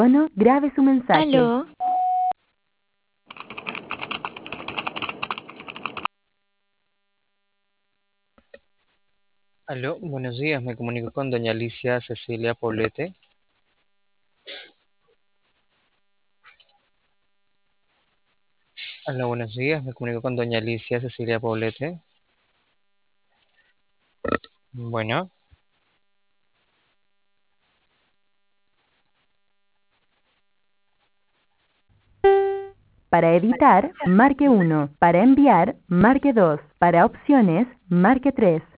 tono, grabe su mensaje. Aló, Aló, buenos días, me comunico con doña Alicia Cecilia Poblete. Aló, buenos días, me comunico con doña Alicia Cecilia Poblete. Bueno, Para editar, marque 1. Para enviar, marque 2. Para opciones, marque 3.